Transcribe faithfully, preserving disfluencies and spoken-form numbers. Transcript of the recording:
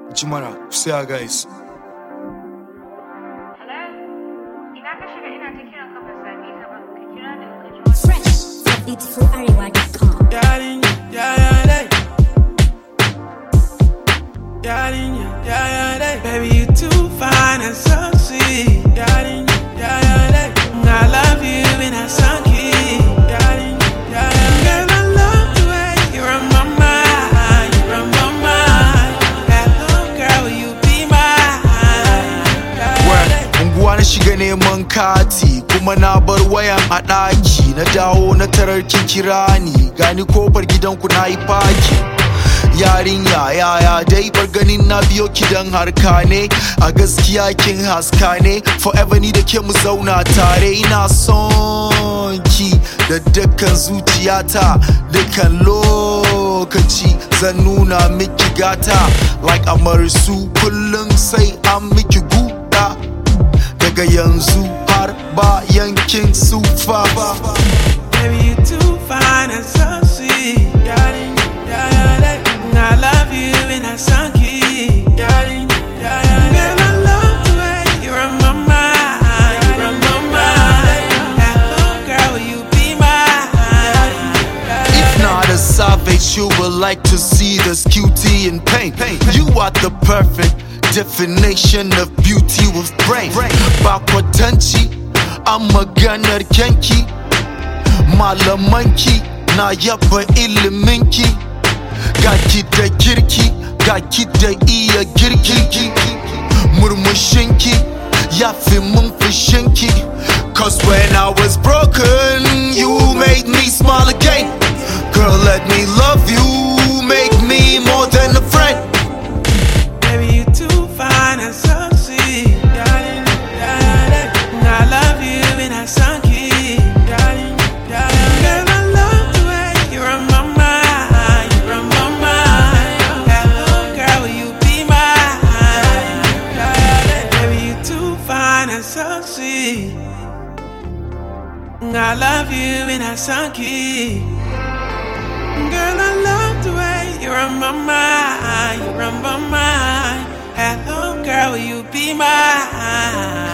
Jimara, say hi guys. Fresh from beautiful arewa dot com. Yarin, yeah, yeah, yeah. Yarin, yeah, yeah, yeah. Baby, you too fine and so sweet. Yarin, yeah, yeah, yeah. I love you and I sunk it. Yarin, yeah, yeah, yeah. Girl, I love the way you're on my mind. You're on my mind. Hello, girl, will you be mine? Well, unguwa na shiga neman kati kuma na bar wayan a ɗaki na dawo na tarar kin kira ni gani kofar gidanku na yi faki. Yarinya yaya dai bar ganin na biyo ki dan harka ne a gaskiya kin haska ne forever ni da ke mu zauna tare ina son ki da dukkan zuciyata dukkan lokaci zan nuna miki gata like amarsu kullum sai an miki guda daga yanzu har bayan kin sufa. Baby, you too fine and so sweet. Yarin, yeah, yeah, yeah. I love you and I sunk it. Yarin, yeah, yeah, yeah. Girl, I love the way you're on my mind. You're on my mind. Hello, girl, will you be mine? If not a savage, you would like to see this cutie in pain. You are the perfect definition of beauty with brain. Bakwatanci, I'm a gunner kenki. Malamanki, na yaba iliminki. Ga ki da kirki, ga ki da iya girki. Murmushinki, ya fi mun fushinki. Cause when I was broken, you made me smile again. Girl, let me love you, make me more than a friend. Baby, you too fine and so sweet. Yarin, yeah, yeah, yeah. I love you and I sunk it. Yarin, yeah, yeah, yeah. Girl, I love the way you're on my mind. You're on my mind. Hello, girl, will you be mine? Yeah, yeah, yeah. Baby, you too fine and so sweet. I love you and I sunk it. Girl, I love the way you're on my mind. You're on my mind. Hello, girl, will you be mine?